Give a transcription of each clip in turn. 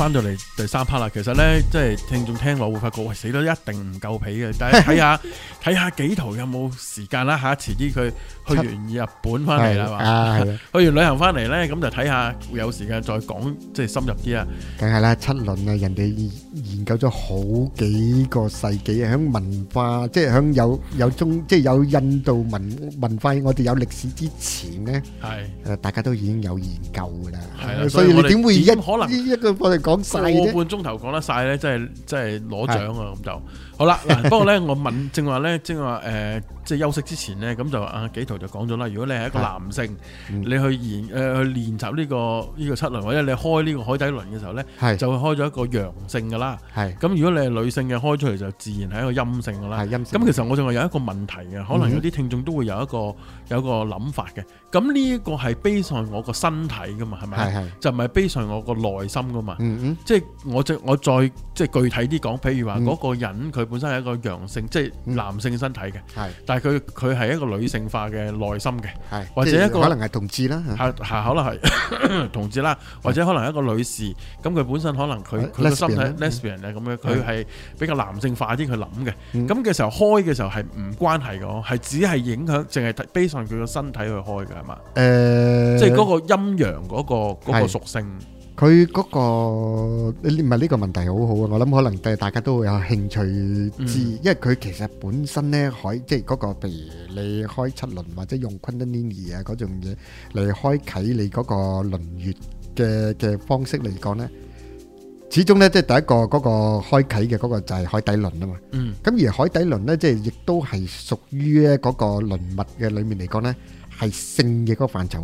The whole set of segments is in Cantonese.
翻到嚟第三 part 啦。其實咧，即係聽眾聽落會發覺，喂，死啦，一定唔夠皮嘅。但係睇下幾圖有冇時間啦。下遲啲佢去完日本翻嚟啦嘛，去完旅行翻嚟咧，咁就睇下有時間再講，即係深入啲啊。 梗係啦，七輪啊，人哋研究咗好幾個世紀啊，響文化，即係響有中，即係有印度文化，我哋有歷史之前咧，係大家都已經有研究噶啦。係啦，所以你點會可能一個我哋講晒啫？ 個半鐘頭講得晒咧，真係攞獎啊！咁就好啦。嗱，不過咧，我問正話即係休息之前咧，咁就阿紀陶就講咗啦。如果你係一個男性，你去練習呢個七輪，或者你開呢個海底輪嘅時候咧，就會開咗一個陽性噶啦。咁如果你係女性嘅，開出嚟就自然係一個陰性噶啦。咁其實我仲係有一個問題嘅，可能有啲聽眾都會有一個諗法嘅。咁呢一個係 base 上我個身體噶嘛，係咪？就唔係 base 上我個內心噶嘛。即係我再即係具體啲講，譬如話嗰個人佢本身係一個陽性，即係男性身體嘅。但係佢係一個女性化嘅內心嘅，或者一個可能係同志啦， 可能係同志啦，或者可能係一個女士，咁佢本身可能佢個身體 lesbian 啊咁樣，佢係比較男性化啲去諗嘅。咁嘅時候開嘅時候係唔關係嘅，係只係影響，淨係 base 上佢個身體去開嘅係嘛？即係嗰個陰陽嗰個屬性。 佢嗰個你問呢個問題好好啊！我諗可能大家都會有興趣知，因為佢其實本身咧即係嗰個，譬如你開七輪或者用 Kundalini 啊嗰種嘢嚟開啟你嗰個輪穴嘅方式嚟講咧，始終咧即係第一個嗰個開啟嘅嗰個就係海底輪啊嘛。咁而海底輪咧，即係亦都係屬於咧嗰個輪脈嘅裡面嚟講咧，係性嘅嗰個範疇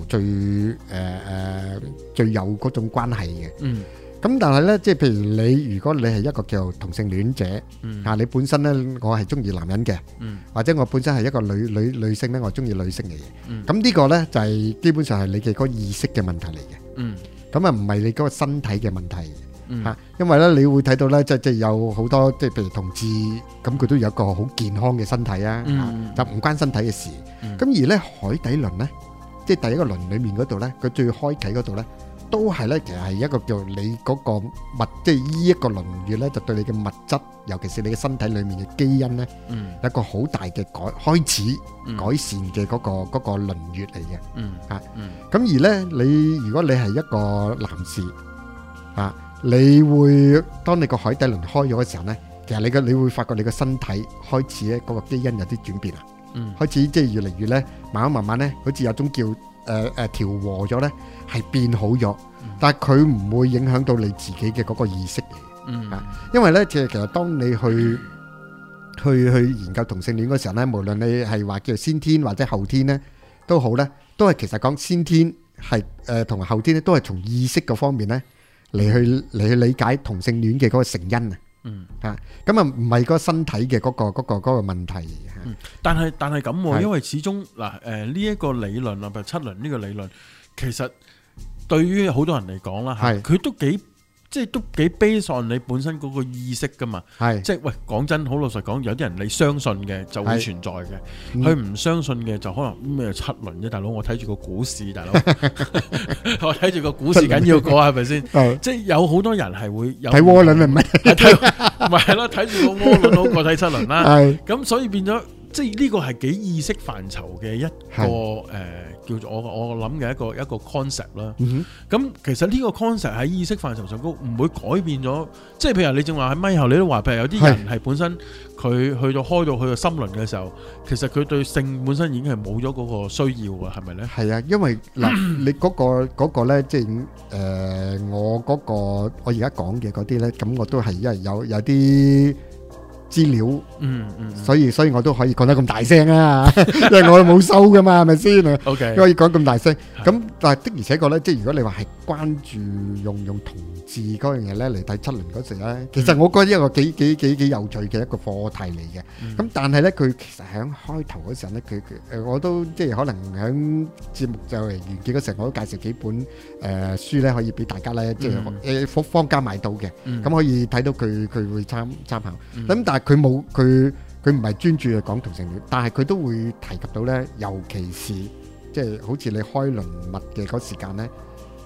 最有嗰種關係嘅。咁但係咧，即係譬如如果你係一個叫同性戀者，你本身咧我係中意男人嘅，或者我本身係一個女性咧，我中意女性嘅嘢。咁呢個咧就係基本上係你嘅嗰個意識嘅問題嚟嘅。咁啊唔係你嗰個身體嘅問題。因為咧你會睇到咧，即係有好多即係譬如同志，咁佢都有一個好健康嘅身體啊，就唔關身體嘅事。咁而咧海底輪咧，即係第一個輪裏面嗰度咧，佢最開啟嗰度咧，都係咧其實係一個叫你嗰個物，即係呢一個輪穴咧，就對你嘅物質，尤其是你嘅身體裏面嘅基因咧，有一個好大嘅開始改善嘅嗰個輪穴嚟嘅。咁而咧如果你係一個男士你會當你個海底輪開咗嘅時候咧，其實你會發覺你個身體開始咧嗰個基因有啲轉變啦，開始即係越嚟越咧，慢慢咧，好似有種叫調和咗咧，係變好咗，但係佢唔會影響到你自己嘅嗰個意識嚟，因為咧其實當你去研究同性戀嗰時候咧，無論你係話叫先天或者後天咧都好咧，都係其實講先天係同後天咧都係從意識嗰方面咧。嚟去理解同性戀嘅嗰個成因啊，咁啊唔係嗰個身體嘅嗰個問題。 但係咁，因為始終嗱呢一個理論啊，譬如七輪呢個理論，其實對於好多人嚟講啦，佢都幾即係都幾 base on你本身嗰個意識噶嘛。即係喂，講真，好老實講，有啲人你相信嘅就會存在嘅，佢唔相信嘅就可能咩七輪啫，大佬，我睇住個股市，大佬，我睇住個股市緊要過係咪先？即係有好多人係會有睇窩輪係咪？ 咪係咯，睇住個窩輪好過睇七輪啦。咁所以變咗，即係呢個係幾意識範疇嘅一個叫做我諗嘅一個 concept 啦。咁其實呢個 concept 喺意識範疇上高唔會改變咗，即係譬如你正話喺咪後你都話，譬如有啲人係本身佢去到開到去個心輪嘅時候，其實佢對性本身已經係冇咗嗰個需要啊，係咪咧？係啊，因為嗱，你嗰個咧，即係我嗰個我而家講嘅嗰啲咧，咁我都係因為有啲資料，所以我都可以講得咁大聲啊，因為我冇收噶嘛，係咪先啊？ OK， 可以講咁大聲。咁但係的而且確咧，即係如果你話係關注用同志嗰樣嘢咧嚟睇七輪嗰時咧，其實我覺得一個幾有趣嘅一個課題嚟嘅。咁但係咧，佢其實喺開頭嗰時候咧，佢我都即係可能喺節目就嚟完結嗰時候，我都介紹幾本書咧，可以俾大家咧，即係坊間買到嘅，咁可以睇到佢會參考。咁但係佢唔係專注去講同性戀，但係佢都會提及到咧，尤其是即係好似你開輪脈嘅嗰時間咧，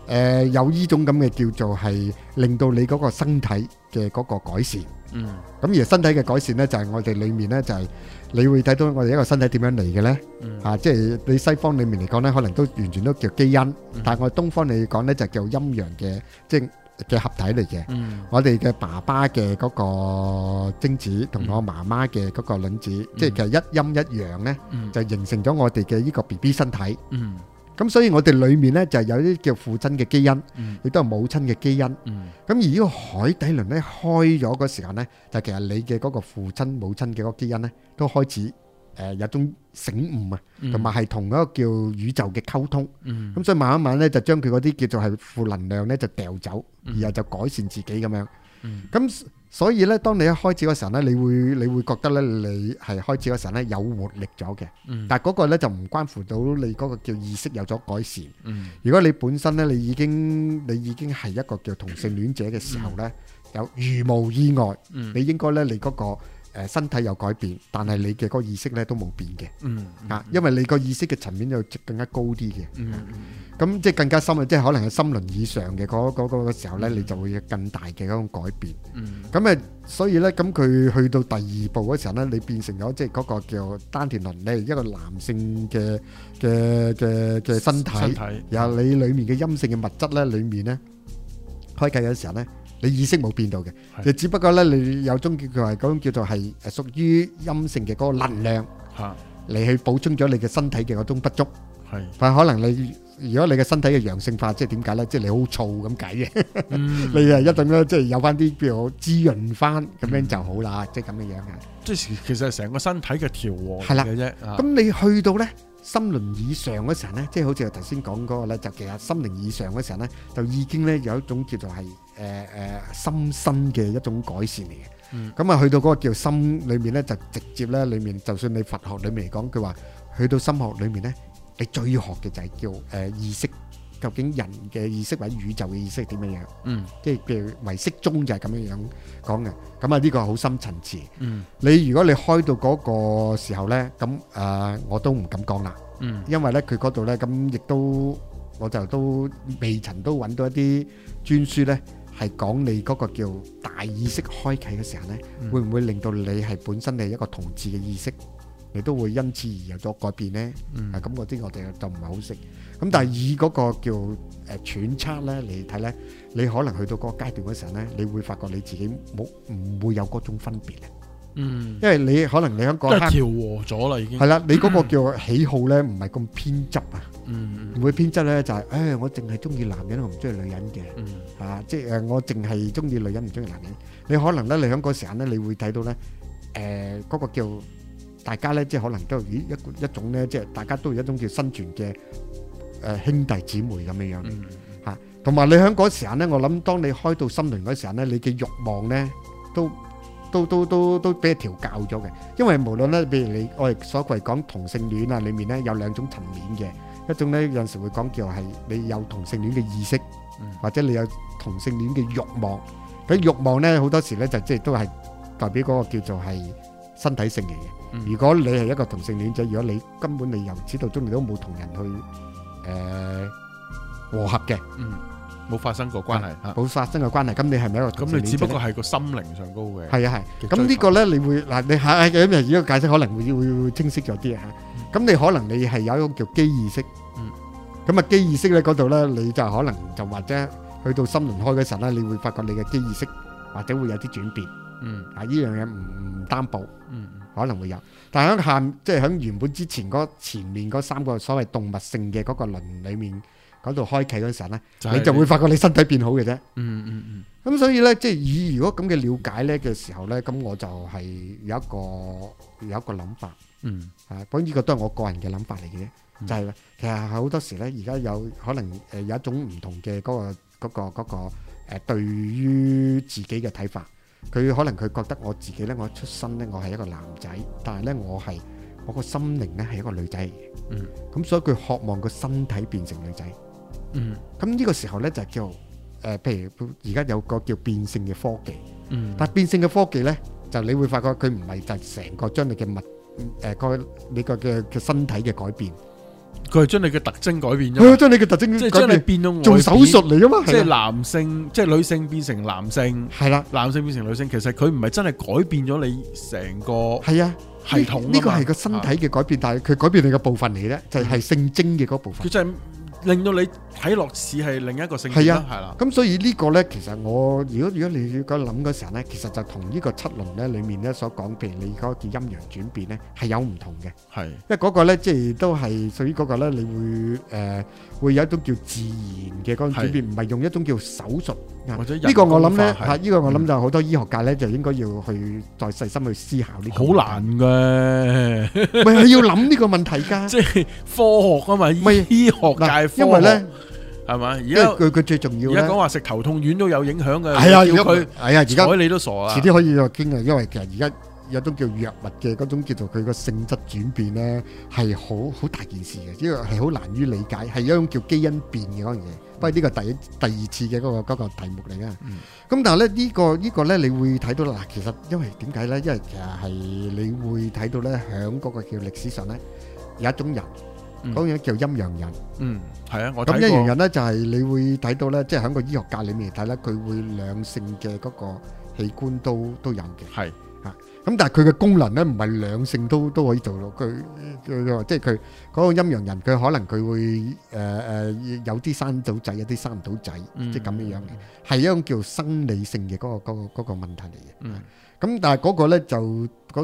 有呢種咁嘅叫做係令到你嗰個身體嘅嗰個改善。咁而身體嘅改善咧，就係我哋裡面咧就係你會睇到我哋一個身體點樣嚟嘅咧。即係你西方裡面嚟講咧，可能都完全都叫基因，但係我哋東方嚟講咧就叫陰陽嘅即係嘅合體嚟嘅。我哋嘅爸爸嘅嗰個精子同我媽媽嘅嗰個卵子，即係其實一陰一陽咧，就形成咗我哋嘅呢個 BB 身體。咁所以我哋裏面咧就有啲叫父親嘅基因，亦都係母親嘅基因。咁而呢個海底輪咧開咗嗰時候咧，就其實你嘅嗰個父親母親嘅嗰個基因咧都開始有種醒悟啊，同埋係同一個叫宇宙嘅溝通。咁所以慢慢咧就將佢嗰啲叫做係負能量咧就掉走，然後就改善自己咁樣。咁所以咧，當你一開始嗰時候咧，你會覺得咧，你係開始嗰時候咧有活力咗嘅。但係嗰個咧就唔關乎到你嗰個叫意識有咗改善。如果你本身咧你已經係一個叫同性戀者嘅時候咧，有如無意外，你應該咧你嗰個身體有改變，但係你嘅嗰個意識咧都冇變嘅。因為你個意識嘅層面就更加高啲嘅。咁即係更加深啊！即係可能係心輪以上嘅嗰個時候咧，你就會有更大嘅嗰種改變。咁所以咧，咁佢去到第二步嗰時候咧，你變成咗即係嗰個叫丹田輪咧，一個男性嘅身體，然後你裡面嘅陰性嘅物質咧，裡面咧開啟嘅時候咧，你意識冇變到嘅，就只不過咧你有種叫做係嗰種叫做係屬於陰性嘅嗰個能量嚟去補充咗你嘅身體嘅嗰種不足。但可能如果你嘅身體嘅陽性化，即係點解咧？即係你好燥咁解嘅，你係一定咧，即係有翻啲譬如滋潤翻咁樣就好啦，即係咁嘅樣啊。 即係其實係成個身體嘅調和嚟嘅啫。 咁你去到咧心輪以上嗰時候咧，即係好似我頭先講嗰個咧，就其實心靈以上嗰時候咧，就已經咧有一種叫做係心身嘅一種改善嚟嘅。咁啊，去到嗰個叫心裏面咧，就直接咧裏面，就算你佛學裏面嚟講，佢話去到心學裏面咧。你最學嘅就係叫意識，究竟人嘅意識或者宇宙嘅意識係點樣樣？即係譬如唯識宗就係咁樣樣講嘅。咁啊呢個好深層次。你如果你開到嗰個時候咧，咁我都唔敢講啦。因為咧佢嗰度咧，咁亦都我就都未曾都揾到一啲專書咧，係講你嗰個叫大意識開啟嘅時候咧，會唔會令到你係本身係一個同志嘅意識？你都會因此而有咗改變咧，咁嗰啲我哋就唔係好識。咁但係以嗰個叫揣測咧嚟睇咧，你可能去到嗰個階段嗰時候咧，你會發覺你自己唔會有嗰種分別咧。因為你可能你喺嗰刻調和咗啦，已經係啦。你嗰個叫喜好咧，唔係咁偏執啊。唔會偏執咧，就係我淨係中意男人，我唔中意女人嘅。即係我淨係中意女人，唔中意男人。你可能咧，你喺嗰時候咧，你會睇到咧，嗰個叫大家咧，即係可能都有一種咧，即係大家都有一種叫生存嘅兄弟姊妹咁樣樣嚇。同埋你喺嗰時候咧，我諗當你開到心輪嗰時候咧，你嘅慾望咧都俾佢調教咗嘅。因為無論咧，譬如我哋所謂講同性戀啊，裡面咧有兩種層面嘅，一種咧有陣時會講叫係你有同性戀嘅意識，或者你有同性戀嘅慾望。咁慾望咧好多時咧就即係都係代表嗰個叫做係身體性嚟嘅。如果你係一個同性戀者，如果你根本你由始到終你都冇同人去和合嘅， 冇發生過關係， 冇發生過關係，咁你係咪一個同性戀者？咁你只不過係個心靈上高嘅。 係啊係。咁呢個咧，你會嗱你係咁樣，如果解釋可能會清晰咗啲啊。咁你可能你係有一個叫機意識，咁啊機意識咧嗰度咧，你就可能就或者去到心輪開嘅時候咧，你會發覺你嘅機意識或者會有啲轉變。呢樣嘢唔擔保。可能會有，但係喺即係喺原本之前前面嗰三個所謂動物性嘅嗰個輪裡面嗰度開啟嗰時候咧，你就會發覺你身體變好嘅啫。咁所以咧，即係以如果咁嘅了解咧嘅時候咧，咁我就係有一個諗法。不過呢個都係我個人嘅諗法嚟嘅啫，就係其實好多時咧，而家有可能有一種唔同嘅嗰個對於自己嘅睇法。佢可能佢覺得我自己咧，我出身咧，我係一個男仔，但係咧我個心靈咧係一個女仔嚟嘅。咁所以佢渴望個身體變成女仔。咁呢個時候咧就叫譬如而家有個叫變性嘅科技。但係變性嘅科技咧，就你會發覺佢唔係就成個將你嘅你個嘅身體嘅改變， 佢係將你嘅特徵改變咗， 佢將你嘅特徵即係將你變到做手術嚟噶嘛， 即係男性，即係女性變成男性， 係啦， 男性變成女性，其實佢唔係真係改變咗你成個係啊系統， 呢個係個身體嘅改變，但係佢改變你嘅部分嚟咧，就係性徵嘅嗰部分。 佢就係令到你睇落似係另一個性別啦，係啦。 咁所以呢個咧，其實我如果你要諗嗰時候咧，其實就同呢個七輪咧裡面咧所講，譬如你嗰個叫陰陽轉變咧，係有唔同嘅。係，因為嗰個咧即係都係屬於嗰個咧，你會有一種叫自然嘅嗰種轉變，唔係用一種叫手術。或者呢個我諗咧嚇，呢個我諗就好多醫學界咧就應該要去再細心去思考呢個。好難嘅，咪係要諗呢個問題㗎。即係科學啊嘛，醫學界。因為咧，係嘛？而家佢最重要咧，而家講話食頭痛丸都有影響嘅。係啊，叫佢係啊，而家睬你都傻啊！遲啲可以再傾啊，因為其實而家有種叫藥物嘅嗰種叫做佢個性質轉變咧，係好大件事嘅，呢個係好難於理解，係一種叫基因變嘅嗰樣嘢。不過呢個第二次嘅嗰個題目嚟嘅。咁但係咧呢個咧，你會睇到啦。其實因為點解咧？因為其實係你會睇到咧，響嗰個叫歷史上咧，有一種人。嗰樣叫陰陽人，係啊，我睇過。咁陰陽人咧就係你會睇到咧，即係喺個醫學界裏面嚟睇咧，佢會兩性嘅嗰個器官都有嘅，係啊。咁但係佢嘅功能咧唔係兩性都可以做到，佢即係佢嗰個陰陽人，佢可能佢會有啲生到仔，有啲生唔到仔，即係咁樣樣嘅，係一種叫生理性嘅嗰個問題嚟嘅。咁但係嗰個咧就嗰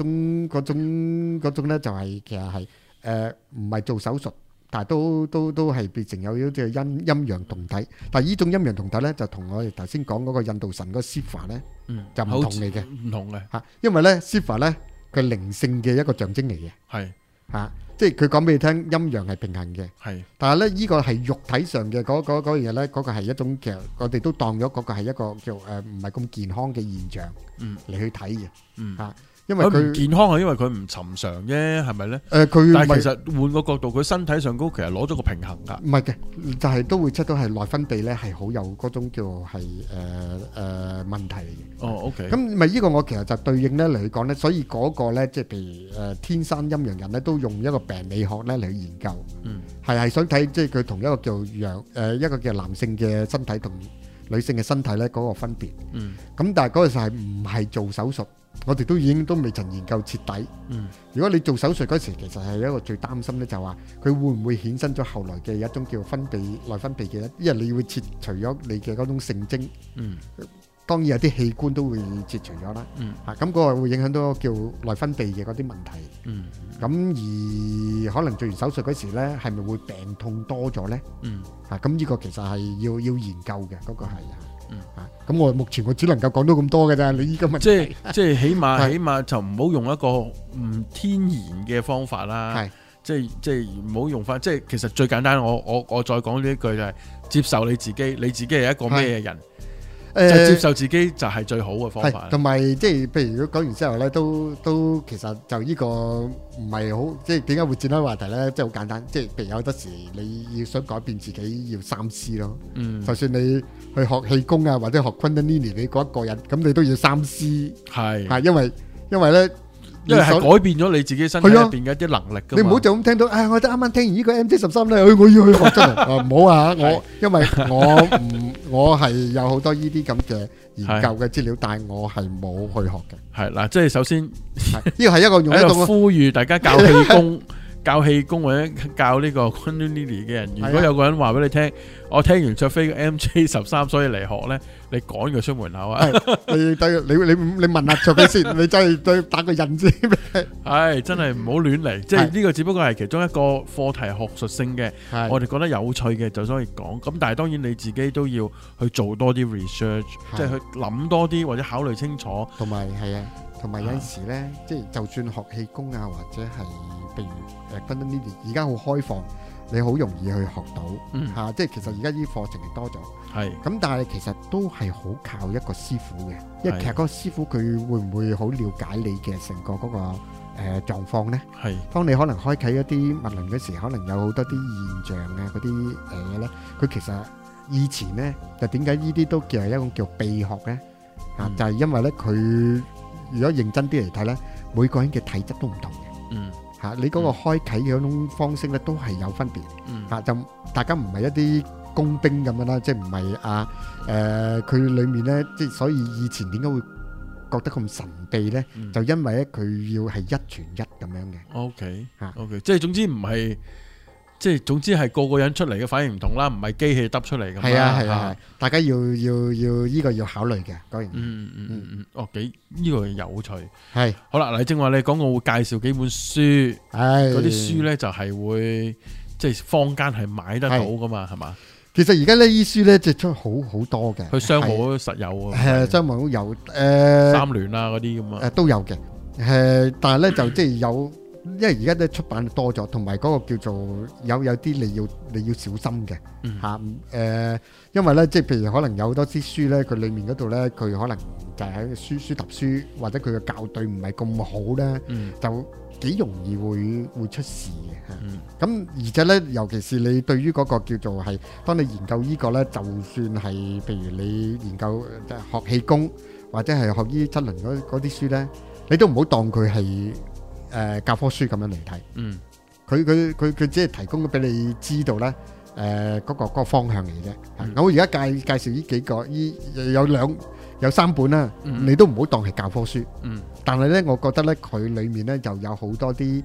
種咧就係其實係。唔係做手術，但係都係變成有啲嘅陰陽同體。但係呢種陰陽同體咧，就同我哋頭先講嗰個印度神嗰個 Shiva 咧，就唔同嚟嘅，唔同嘅嚇。因為咧 Shiva 咧，佢係靈性嘅一個象徵嚟嘅，係嚇，即係佢講俾你聽，陰陽係平衡嘅，係。但係咧呢個係肉體上嘅嗰樣嘢咧，嗰個係一種其實我哋都當咗嗰個係一個叫唔係咁健康嘅現象嚟去睇嘅，嚇。因為佢唔健康係因為佢唔尋常啫，係咪咧？佢但係其實換個角度，佢身體上高其實攞咗個平衡㗎。唔係嘅，就係都會出到係內分泌咧，係好有嗰種叫係問題嚟嘅。哦，OK。咁咪呢個我其實就對應咧嚟講咧，所以嗰個咧即係譬如天生陰陽人咧，都用一個病理學咧嚟去研究。係想睇即係佢同一個叫一個叫男性嘅身體同女性嘅身體咧嗰個分別。咁但係嗰個時候係唔係做手術？我哋都已經都未曾研究徹底。如果你做手術嗰時，其實係一個最擔心咧，就話佢會唔會衍生咗後來嘅一種叫內分泌嘅，因為你會切除咗你嘅嗰種性徵。當然有啲器官都會切除咗啦。咁嗰個會影響到叫內分泌嘅嗰啲問題。咁而可能做完手術嗰時咧，係咪會病痛多咗咧？咁呢個其實係要研究嘅，嗰個係。咁我目前我只能夠講到咁多嘅咋，你依家咪即係起碼就唔好用一個唔天然嘅方法啦，即係唔好用翻，即係其實最簡單，我再講呢一句就係接受你自己係一個咩人，就接受自己就係最好嘅方法。同埋即係譬如如果講完之後咧，都其實就呢個唔係好，即係點解會轉開話題咧？即係好簡單，即係譬如有陣時你要想改變自己，要三思咯。就算你去學氣功啊，或者學 Kundalini，你嗰一個人，咁你都要三思。係因為咧，因為係改變咗你自己身體入邊嘅一啲能力㗎嘛。你唔好就咁聽到，我啱啱聽完呢個 MT13咧，我要去學真係。唔好啊，因為我係有好多呢啲咁嘅研究嘅資料，但係我係冇去學嘅。係嗱，即係首先呢個係一個用一個呼籲大家教氣功。教氣功或者教呢個 Kundalini 嘅人，如果有個人話俾你聽，我聽完卓飛嘅 MJ13，所以嚟學咧，你趕佢出門口啊！你問下卓飛先，你真係打個印先。係真係唔好亂嚟，即係呢個只不過係其中一個課題學術性嘅，我哋覺得有趣嘅就所以講。咁但係當然你自己都要去做多啲 research，即係去諗多啲或者考慮清楚。同埋係啊，同埋有陣時咧，即係就算學氣功啊，或者係譬如Kundalini，而家好開放，你好容易去學到即係其實而家啲課程係多咗，咁但係其實都係好靠一個師傅嘅，因為其實嗰個師傅佢會唔會好了解你嘅成個嗰個狀況咧？當你可能開啟一啲脈輪嗰時，可能有好多啲現象啊嗰啲嘢咧，佢其實以前咧就點解呢啲都叫係一種叫秘學咧？就係因為咧佢如果認真啲嚟睇咧，每個人嘅體質都唔同嘅。 嚇，你嗰個開啓嘅嗰種方式咧都係有分別嚇，就大家唔係一啲工兵咁樣啦，即係唔係佢裡面咧，即係所以以前點解會覺得咁神秘咧？就因為咧佢要係一傳一咁樣嘅。 OK 嚇，OK，即係總之唔係。即係總之係個個人出嚟嘅反應唔同啦，唔係機器得出嚟咁。 係啊係啊，大家要呢個要考慮嘅嗰樣。 哦幾呢個有趣。 係好啦，嗱正話你講我會介紹幾本書，嗰啲書咧就係會即係坊間係買得到噶嘛，係嘛？其實而家呢啲書咧就出好多嘅， 去商務都實有啊。 係商務都有三聯啊嗰啲咁啊。 都有嘅，但係咧就即係有。因為而家咧出版多咗，同埋嗰個叫做有啲你要小心嘅嚇。因為咧即係譬如可能有好多啲書咧，佢裡面嗰度咧佢可能就係書揼書，或者佢嘅校對唔係咁好咧，就幾容易會出事嘅嚇。咁而且咧，尤其是你對於嗰個叫做係，當你研究呢個咧，就算係譬如你研究學氣功或者係學呢七輪嗰啲書咧，你都唔好當佢係教科書咁樣嚟睇，佢只係提供俾你知道咧，嗰個方向嚟啫。我而家介紹呢幾個，有3本啦，你都唔好當係教科書。但係咧，我覺得咧，佢裡面咧就有好多啲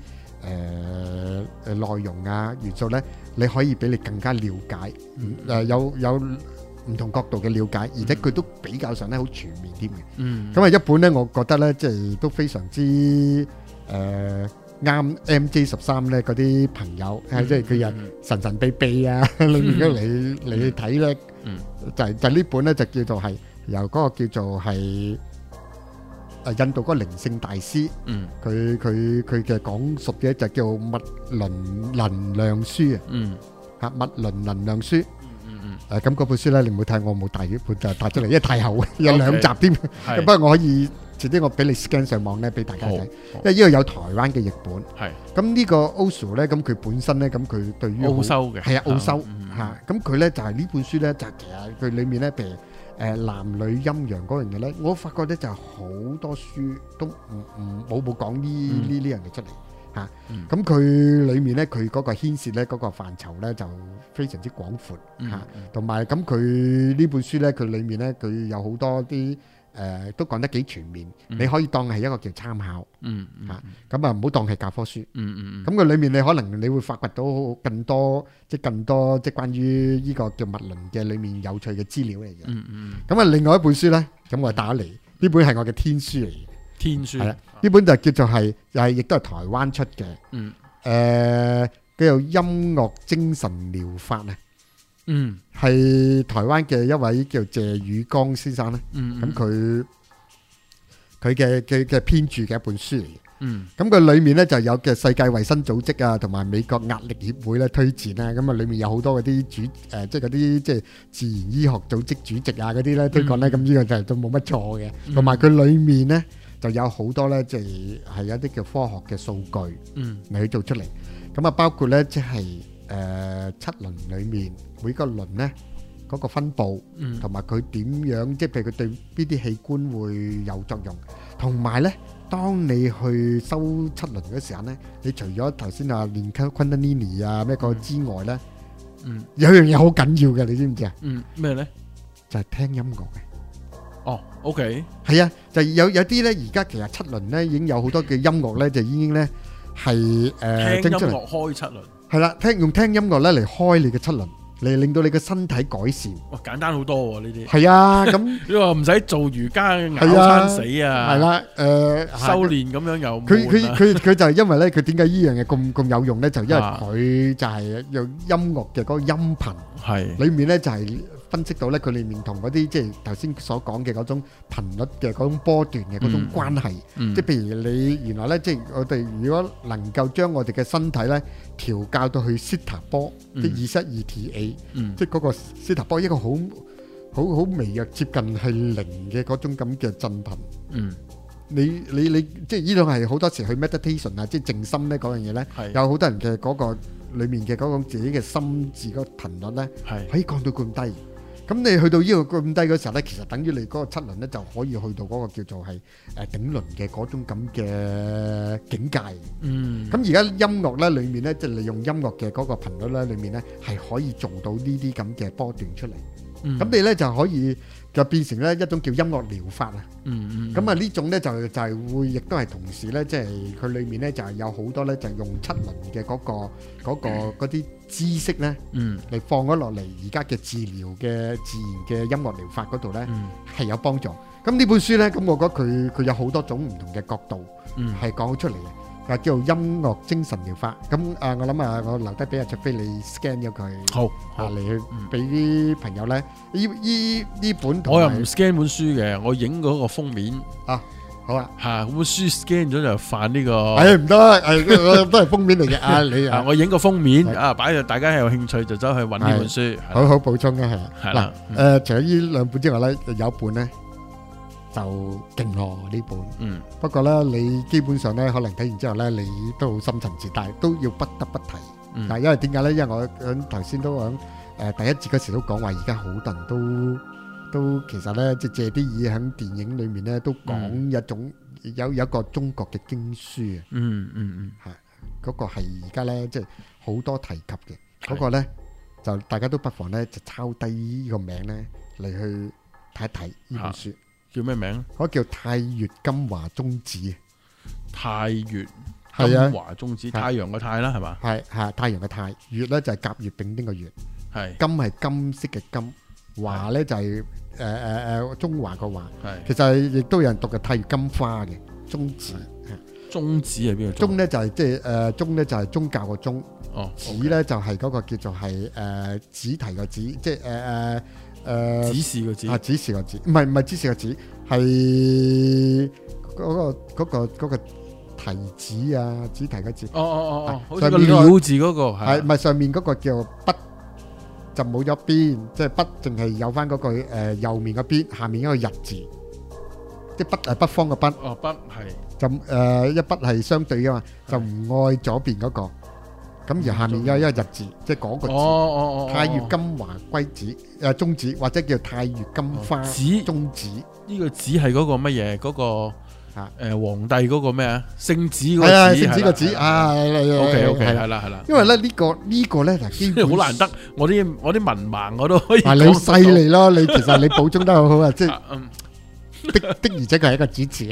內容啊元素咧，你可以俾你更加了解，有唔同角度嘅了解，而且佢都比較上咧好全面添嘅。咁啊，一本咧，我覺得咧，即係都非常之。啱 MJ13咧嗰啲朋友，即係佢又神秘秘啊，裏面嘅你去睇咧，就呢本咧就叫做係由嗰個叫做係印度嗰個靈性大師，佢嘅講述嘅就叫密輪能量書啊，密輪能量書。咁嗰本書咧，你唔好睇，我冇帶出嚟，因為太厚，有2集添。不過我可以。遲啲我俾你 scan 上網咧，俾大家睇，因為呢個有台灣嘅譯本。係咁呢個 Osho 咧，咁佢本身咧，咁佢對於奧修嘅係啊奧修嚇，咁佢咧就係呢本書咧，就其實佢裡面咧，譬如男女陰陽嗰樣嘢咧，我發覺咧就係好多書都冇講呢樣嘢出嚟嚇。咁佢裡面咧，佢嗰個牽涉咧嗰個範疇咧就非常之廣闊嚇，同埋咁佢呢本書咧，佢裡面咧佢有好多啲。都講得幾全面，你可以當係一個叫參考，咁啊唔好當係教科書，咁佢裏面你可能你會發掘到更多即係關於呢個叫物論嘅裏面有趣嘅資料嚟嘅，咁啊另外一本書咧，咁我打嚟呢本係我嘅天書嚟嘅，天書係啦，呢本就叫做係又係亦都係台灣出嘅，叫做音樂精神療法啊。係台灣嘅一位叫謝宇光先生咧，咁佢嘅編著嘅一本書嚟嘅，咁佢裏面咧就有嘅世界衛生組織啊，同埋美國壓力協會咧推薦啦，咁啊裏面有好多嗰啲即係嗰啲即係自然醫學組織主席啊嗰啲咧推廣咧，咁呢個就都冇乜錯嘅，同埋佢裏面咧就有好多咧即係一啲叫科學嘅數據嚟去做出嚟，咁啊包括咧即係。七輪裏面每個輪咧嗰個分佈，同埋佢點樣，即係譬如佢對邊啲器官會有作用，同埋咧，當你去修七輪嗰時候咧，你除咗頭先話練 Kundalini 啊咩個之外咧，有樣嘢好緊要嘅，你知唔知啊？ 咩咧？ 就係聽音樂嘅。 哦，OK， 係啊，就有啲咧，而家其實七輪咧已經有好多嘅音樂咧，就已經咧係聽音樂開七輪。 係啦，用聽音樂咧嚟開你嘅七輪，嚟令到你嘅身體改善。 哇，簡單好多喎呢啲。係啊，咁你話唔使做瑜伽咬餐死啊。 係啦， 修練咁樣又佢就係因為咧，佢點解呢樣嘢咁有用咧？就因為佢就係用音樂嘅嗰個音頻，係裡面咧就係分析到咧佢裡面同嗰啲即係頭先所講嘅嗰種頻率嘅嗰種波段嘅嗰種關係。即係譬如你原來咧，即係我哋如果能夠將我哋嘅身體咧調校到去西塔波，即係272TA，即係嗰個西塔波一個好微弱接近係0嘅嗰種咁嘅震頻。你即係呢種係好多時去 meditation 啊，即係靜心咧嗰樣嘢咧，有好多人嘅嗰個裡面嘅嗰種自己嘅心智嗰個頻率咧，可以降到咁低。 咁你去到呢個咁低嘅時候咧，其實等於你嗰個七輪咧就可以去到嗰個叫做係頂輪嘅嗰種咁嘅境界。咁而家音樂咧裏面咧，即係利用音樂嘅嗰個頻率咧裏面咧，係可以做到呢啲咁嘅波段出嚟。咁你咧就可以就變成咧一種叫音樂療法啊。咁啊呢種咧就係會亦都係同時咧，即係佢裏面咧就係有好多咧就係用七輪嘅嗰啲知識咧嚟放咗落嚟而家嘅治療嘅自然嘅音樂療法嗰度咧係有幫助。咁呢本書咧，咁我覺得佢有好多種唔同嘅角度係講出嚟嘅。叫做音樂精神療法，咁我諗我留低俾阿卓飛你 scan 咗佢， 好嚟去俾啲朋友咧。呢本我又唔 scan 本書嘅，我影嗰個封面啊，好啊， 嚇本書 scan 咗就犯呢個， 唔得，都係封面嚟嘅啊你啊， 我影個封面啊，擺喺大家有興趣就走去揾呢本書， 好好補充啊係啦。 除咗呢兩本之外咧，有一本咧。就勁咯呢本，不過咧你基本上咧可能睇完之後咧，你都好深層次，但係都要不得不提。但係因為點解咧？因為我響頭先都響第一節嗰時都講話，而家好多人都其實咧即係借啲嘢喺電影裏面咧都講一種有一個中國嘅經書啊。係嗰個係而家咧即係好多提及嘅嗰個咧，就大家都不妨咧就抄低呢個名咧嚟去睇一睇呢本書。 叫咩名？ 嗰叫太乙金華宗旨。 太乙金華宗旨，太陽個太啦，係嘛？ 係太陽嘅太，乙咧就係甲乙丙丁嘅乙， 係金係金色嘅金，華咧就係中華個華。 係其實亦都有人讀嘅太乙金花嘅宗旨。 宗旨係邊個？ 宗咧就係即係宗咧就係宗教個宗。旨咧就係嗰個叫做係子題個子，即係指示個指指示個指，唔係指示個指，係嗰個提子啊，指題個字。 好似個鳥字嗰個係，唔係上面嗰個叫筆就冇咗邊，即係筆淨係有翻嗰個右面個邊，下面一個日字，即係筆係北方嘅筆。 筆係就一筆係相對噶嘛，就唔愛左邊嗰個。咁而下面有一個日字，即係嗰個字。太乙金華歸子，宗旨或者叫太乙金花宗旨。 呢個子係嗰個乜嘢？嗰個皇帝嗰個咩啊？聖旨嗰個子。 聖旨個子啊。 OK，係啦。 因為咧呢個咧就基本好難得，我啲文盲我都可以。 你犀利咯！你其實你補充得好好啊，即係的而且確係一個主持。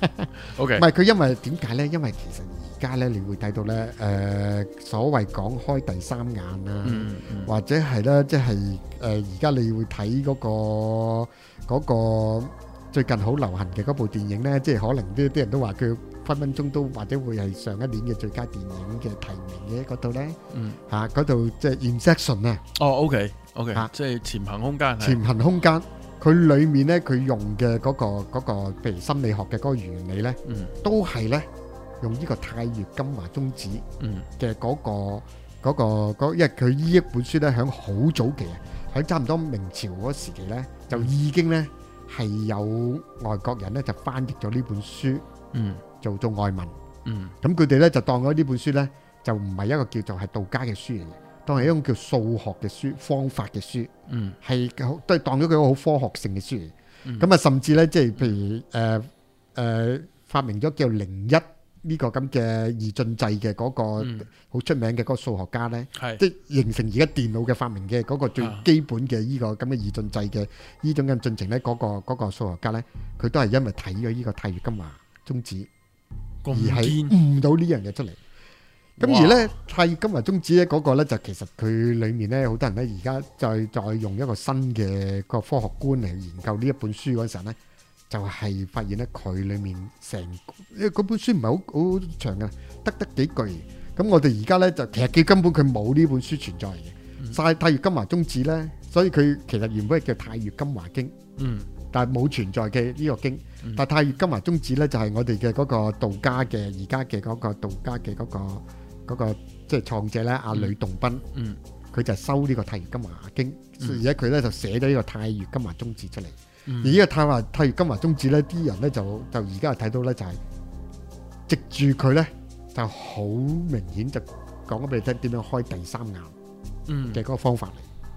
OK， 唔係佢因為點解咧？因為其實。而家咧，你會睇到咧，所謂講開第三眼啊，或者係咧，即係而家你會睇嗰個最近好流行嘅嗰部電影咧，即係可能啲人都話佢分分鐘都或者會係上一年嘅最佳電影嘅提名嘅嗰度咧，嗰度即係 Inception 啊。 OK，即係潛行空間。 潛行空間，佢裡面咧佢用嘅嗰個譬如心理學嘅嗰個原理咧，都係咧。用呢個太乙金華宗旨嘅因為佢呢一本書咧，響好早期啊，喺差唔多明朝嗰時期咧，就已經咧係有外國人咧就翻譯咗呢本書，做外文。咁佢哋咧就當咗呢本書咧，就唔係一個叫做係道家嘅書嚟嘅，當係一種叫數學嘅書、方法嘅書，係都係當咗佢一個好科學性嘅書嚟。咁啊，甚至咧即係譬如發明咗叫01。呢個咁嘅二進制嘅嗰個好出名嘅嗰個數學家咧，即係形成而家電腦嘅發明嘅嗰個最基本嘅呢個咁嘅二進制嘅呢種嘅進程咧，嗰個數學家咧，佢都係因為睇咗呢個太乙金華宗旨，而係悟到呢樣嘢出嚟。咁而咧太乙金華宗旨咧嗰個咧就其實佢裡面咧好多人咧而家再用一個新嘅個科學觀嚟研究呢一本書嗰陣咧。就係發現咧，佢裡面因為嗰本書唔係好長嘅，得幾句。咁我哋而家咧就其實佢根本佢冇呢本書存在嘅。晒太乙金華宗旨咧，所以佢其實原本係叫太乙金華經，但係冇存在嘅呢個經。但係太乙金華宗旨咧就係我哋嘅嗰個道家嘅而家嘅嗰個道家嘅嗰個即係創者咧，阿呂洞賓，佢就收呢個太乙金華經，而且佢咧就寫咗呢個太乙金華宗旨出嚟。而呢個太乙金華宗旨咧，啲人咧就而家睇到咧就係藉住佢咧就好明顯就講咗俾你聽點樣開第三眼嘅嗰個方法嚟。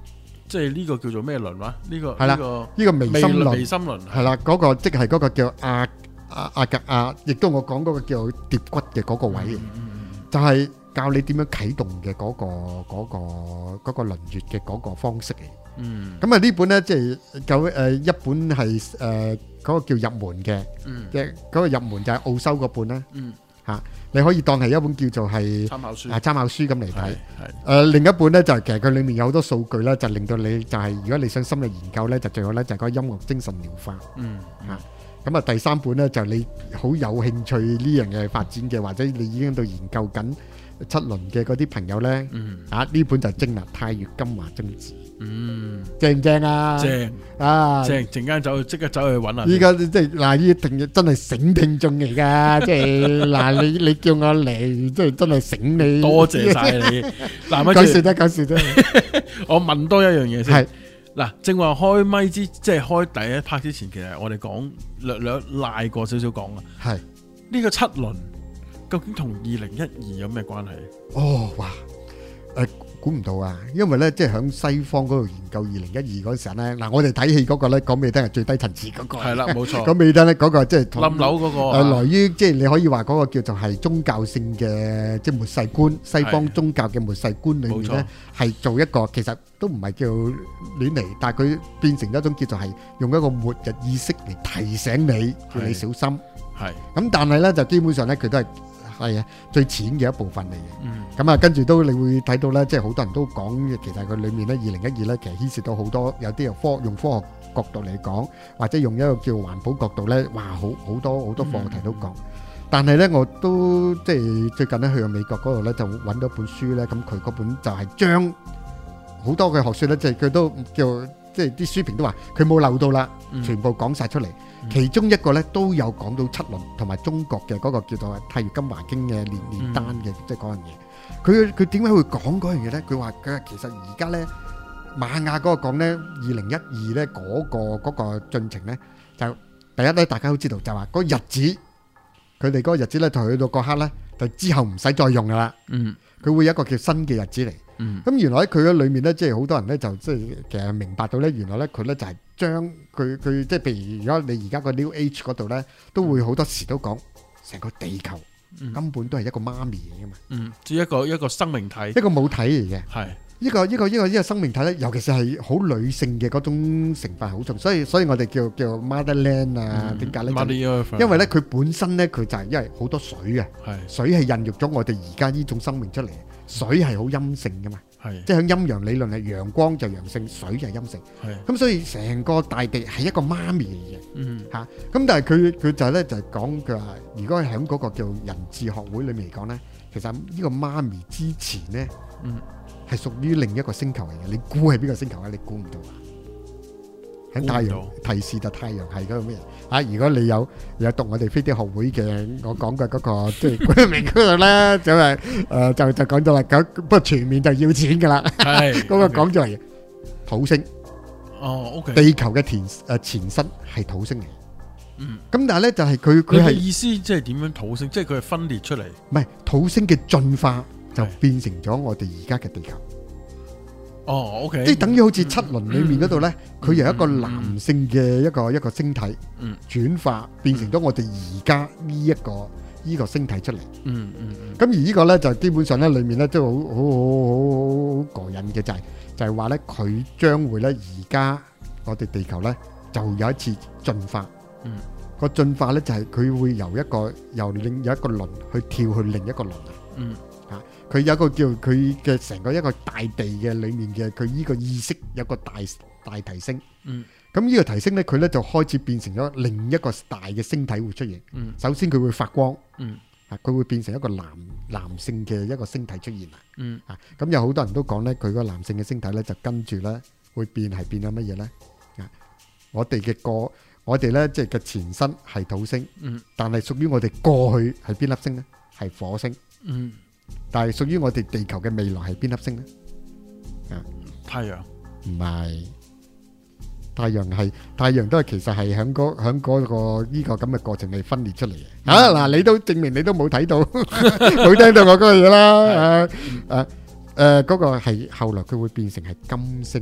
即係呢個叫做咩輪話？呢個係啦，呢個微心輪係啦，嗰個即係嗰個叫阿格亞，亦都我講嗰個叫蝶骨嘅嗰個位，就係教你點樣啟動嘅嗰個輪穴嘅嗰個方式嚟。咁啊呢本咧即係一本係嗰個叫入門嘅，嗰個入門就係奧修嗰本啦。嚇，你可以當係一本叫做係參考書咁嚟睇。另一本咧就係其實佢裡面有好多數據咧，就令到你就係如果你想深入研究咧，就最好咧就係嗰個音樂精神療法。嚇，咁啊第三本咧就你好有興趣呢樣嘢發展嘅，或者你已經到研究緊七輪嘅嗰啲朋友咧，呢本就精啦，太乙金華宗旨。正唔正啊？正啊！正，陣間即刻走去揾啊！依家即係嗱，呢聽真係醒聽眾嚟噶，即係嗱，你叫我嚟，即係真係醒你。多謝晒你。嗱，講笑啫。我問多一樣嘢先。係嗱，正話開咪即係開第一 part 之前，其實我哋講略賴過少少講啊。係呢個七輪究竟同2012有咩關係？哦，哇！估唔到啊！因為咧，即係喺西方嗰度研究2012嗰時候咧，嗱，我哋睇戲嗰個咧，講俾你聽係最低層次嗰個。係啦，冇錯。講俾你聽咧，嗰個即係冧樓嗰個。來於即係你可以話嗰個叫做係宗教性嘅即係末世觀，西方宗教嘅末世觀裏面咧，係做一個其實都唔係叫亂嚟，但係佢變成一種叫做係用一個末日意識嚟提醒你，叫你小心。係。咁但係咧，就基本上咧，佢都係。係啊，最淺嘅一部分嚟嘅。咁啊，跟住都你會睇到咧，即係好多人都講，其實佢裡面咧2012咧，其實牽涉到好多，有啲用科學角度嚟講，或者用一個叫環保角度咧，哇，好多課題都講。但係咧，我都即係最近咧去到美國嗰度咧，就揾到本書咧，咁佢嗰本就係將好多嘅學説咧，即係佢都叫即係啲書評都話佢冇漏到啦，全部講晒出嚟。其中一個咧都有講到七輪同埋中國嘅嗰個叫做太乙金華經嘅煉丹嘅，即係嗰樣嘢。佢點解會講嗰樣嘢咧？佢話佢其實而家咧瑪雅嗰個講咧2012咧嗰個進程咧，就第一咧大家都知道就話嗰日子，佢哋嗰個日子咧就去到嗰刻咧，就之後唔使再用噶啦。佢會有一個叫新嘅日子嚟。咁原來喺佢嘅裏面咧，即係好多人咧就即係其實明白到咧，原來咧佢咧就係將佢即係譬如如果你而家個 New Age 嗰度咧，都會好多時都講成個地球根本都係一個媽咪嚟噶嘛，即係一個生命體，一個母體嚟嘅。係呢個生命體咧，尤其是係好女性嘅嗰種成分好重，所以我哋叫 Motherland 啊，點解咧？因為咧佢本身咧佢就係因為好多水嘅，水係孕育咗我哋而家呢種生命出嚟。水係好陰性噶嘛，即係喺陰陽理論係陽光就陽性，水就係陰性。咁所以成個大地係一個媽咪嚟嘅，嚇。咁但係佢就咧就係講佢話，如果喺嗰個叫人智學會裏面嚟講咧，其實呢個媽咪之前咧，係屬於另一個星球嚟嘅。你估係邊個星球啊？你估唔到啊！喺太陽提示就太陽係嗰個咩啊？如果你有讀我哋飛碟學會嘅，我講嘅嗰個即係嗰名嗰度咧，就係就講咗啦。咁不過全面就要錢噶啦。係嗰個講咗係土星。哦，OK。地球嘅前身係土星嚟。咁但係咧就係佢係意思即係點樣土星？即係佢係分裂出嚟。唔係土星嘅進化就變成咗我哋而家嘅地球。哦，OK，即係等於好似七輪裏面嗰度咧，佢由一個男性嘅一個星體，轉化變成咗我哋而家呢個星體出嚟。咁而呢個咧就基本上咧裏面咧都好過癮嘅，就係話咧佢將會咧而家我哋地球咧就有一次進化。個進化咧就係佢會由一個有一個輪去跳去另一個輪。佢有一個叫佢嘅成個一個大地嘅裏面嘅佢呢個意識有個大提升。咁呢個提升咧，佢咧就開始變成咗另一個大嘅星體會出現。首先佢會發光。佢會變成一個男性嘅一個星體出現啦。咁有好多人都講咧，佢個男性嘅星體咧就跟住咧會變係變咗乜嘢咧？我哋咧即係嘅前身係土星。但係屬於我哋過去係邊粒星咧？係火星。但係屬於我哋地球嘅未來係邊粒星咧？太陽唔係，太陽都係其實係響嗰個呢個咁嘅過程嚟分裂出嚟嘅。嗱，你都證明你都冇睇到，冇聽到我嗰個嘢啦。嗰個係後來佢會變成係金星嘅。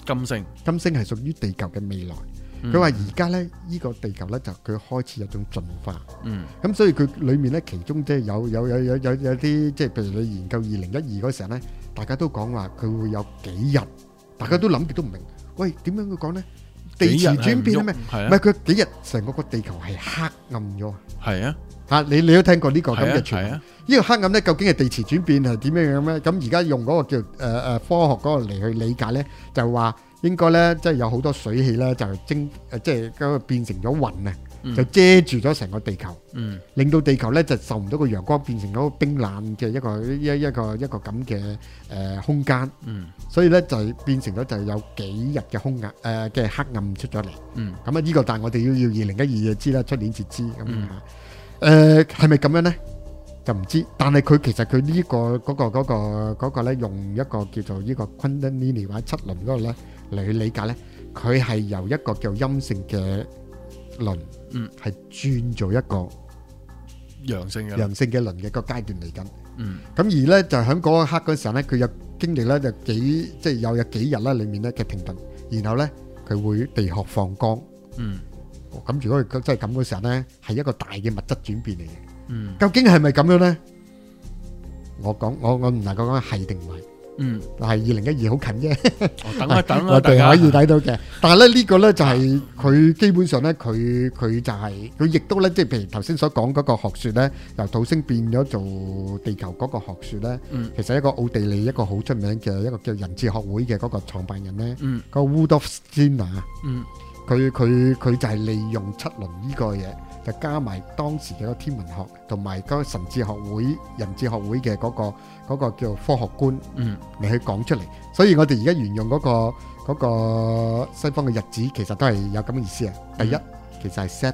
金星係屬於地球嘅未來。佢話而家咧呢個地球咧就佢開始有種進化。咁所以佢裡面咧其中即係有啲即係譬如你研究2012嗰時候咧，大家都講話佢會有幾日，大家都諗極都唔明。喂，點樣佢講咧？地磁轉變啊咩？唔係佢幾日成個地球係黑暗咗。係啊，嚇你都聽過呢個咁嘅傳聞。呢個黑暗咧究竟係地磁轉變係點樣樣咧？咁而家用嗰個叫科學嗰個嚟去理解咧，就話應該咧即係有好多水氣咧就即係嗰個變成咗雲啊，就遮住咗成個地球，令到地球咧就受唔到個陽光，變成咗冰冷嘅一個咁嘅空間。所以咧就變成咗就有幾日嘅嘅黑暗出咗嚟。咁啊呢個但係我哋要2012就知啦，出年至知咁嚇。係咪咁樣咧？就唔知。但係佢其實佢呢個嗰個咧用一個叫做呢個昆德尼尼或者七輪嗰個咧嚟去理解咧，佢係由一個叫陰性嘅輪，係轉做一個陽性嘅輪嘅個階段嚟緊。咁而咧就喺嗰一刻嗰時候咧，佢有經歷咧就即係有幾日咧裡面咧嘅停頓，然後咧佢會地殼放光。咁如果佢真係咁嘅時候咧，係一個大嘅物質轉變嚟嘅。究竟係咪咁樣咧？我唔能夠講係定唔係。但係2012好近啫。等一等我哋可以睇到嘅。但係咧呢個咧就係佢基本上咧佢就係佢亦都咧即係譬如頭先所講嗰個學説咧，由土星變咗做地球嗰個學説咧，其實一個奧地利一個好出名嘅一個叫人智學會嘅嗰個創辦人咧，個 Rudolf Steiner。佢就係利用七輪呢個嘢，就加埋當時嘅個天文學同埋嗰個神智學會、人智學會嘅嗰個叫科學觀嚟去講出嚟。所以我哋而家沿用嗰個西方嘅日子，其實都係有咁嘅意思啊。第一，其實係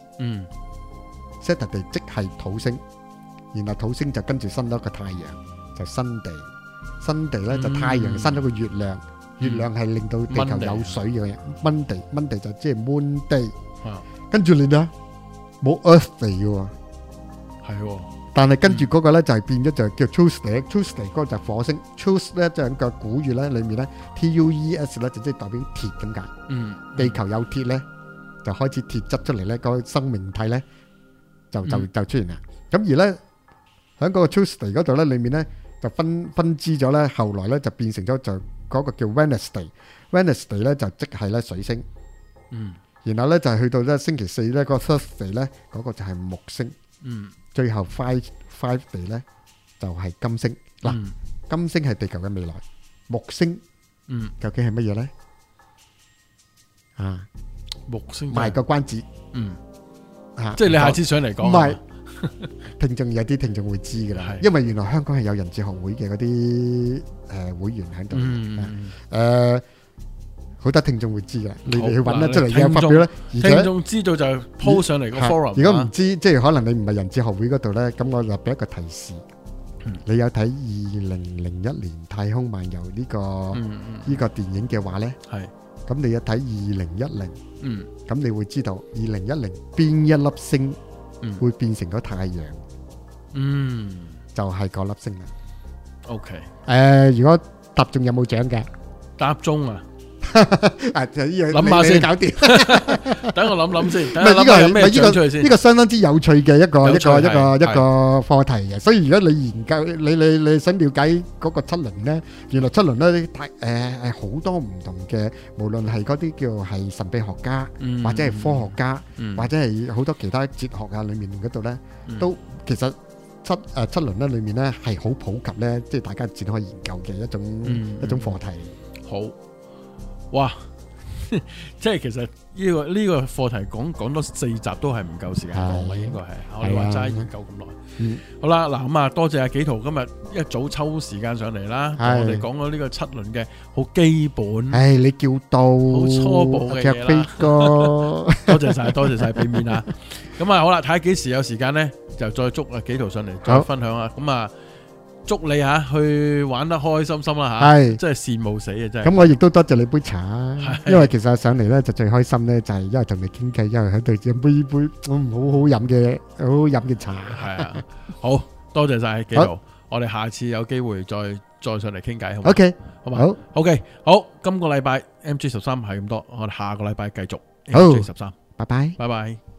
Saturday，Saturday 即係土星，然後土星就跟住伸咗個太陽，就Sunday，Sunday 咧就太陽伸咗個月亮。月亮係令到地球有水嘅 Monday 就即係 Moon Day，跟住你睇冇 Earth Day 嘅喎，係，但係跟住嗰個咧就係變咗就叫 Tuesday 嗰個就火星 Tues 咧就喺個古語咧裏面咧 TUES 咧就即係代表鐵咁解，地球有鐵咧就開始鐵質出嚟咧，個生命體咧就出現啦。咁而咧喺嗰個 Tuesday 嗰度咧裏面咧就分支咗咧，後來咧就變成咗就嗰個叫 Wednesday 咧就即係咧水星，然後咧就係去到咧星期四咧個 Thursday 咧嗰個就係木星，最後 Friday 咧就係金星。嗱，金星係地球嘅未來，木星究竟係乜嘢咧？啊，木星賣個關子，即係你下次上嚟講，唔係聽眾有啲聽眾會知噶啦，因為原來香港係有人智學會嘅嗰啲會員喺度，好多聽眾會知嘅，你哋去揾得出嚟嘅發表咧，而且聽眾知道就 po 上嚟個 forum。如果唔知，即係可能你唔係人智學會嗰度咧，咁我就俾一個提示，你有睇2001年太空漫遊呢個電影嘅話咧，咁你有睇2010，咁你會知道2010邊一粒星會變成咗太陽，就係嗰粒星啦。OK，如果答中有冇獎嘅？答中啊！諗下先，搞掂。等我諗先。唔係呢個係咩獎出嚟先？呢個相當之有趣嘅一個課題嘅。所以如果你研究你想了解嗰個七輪咧，原來七輪咧係好多唔同嘅，無論係嗰啲叫係神秘學家，或者係科學家，或者係好多其他哲學啊裏面嗰度咧，都其實七輪咧裏面咧係好普及咧，即係大家展開研究嘅一種課題。好。哇！即係其實呢個課題講多4集都係唔夠時間講嘅，應該係我哋話齋研究咁耐。好啦，嗱咁啊，多謝阿紀陶今日一早抽時間上嚟啦，同我哋講咗呢個七輪嘅好基本。你叫到好初步嘅嘢啦。多謝晒俾面啊！咁啊好啦，睇下幾時有時間咧，就再捉阿紀陶上嚟再分享啊！咁啊〜祝你去玩得開心心啦吓，真係羨慕死啊真係。咁我亦都多謝你杯茶，因為其實上嚟咧就最開心咧就係因為同你傾偈，因為喺度飲杯好飲嘅茶。係啊，好多謝晒紀陶。 我哋下次有機會再上嚟傾偈，好嘛 OK， 好嘛， 好 OK， 好，今個禮拜 MG13係咁多，我哋下個禮拜繼續好 MG13， 拜拜。 拜拜。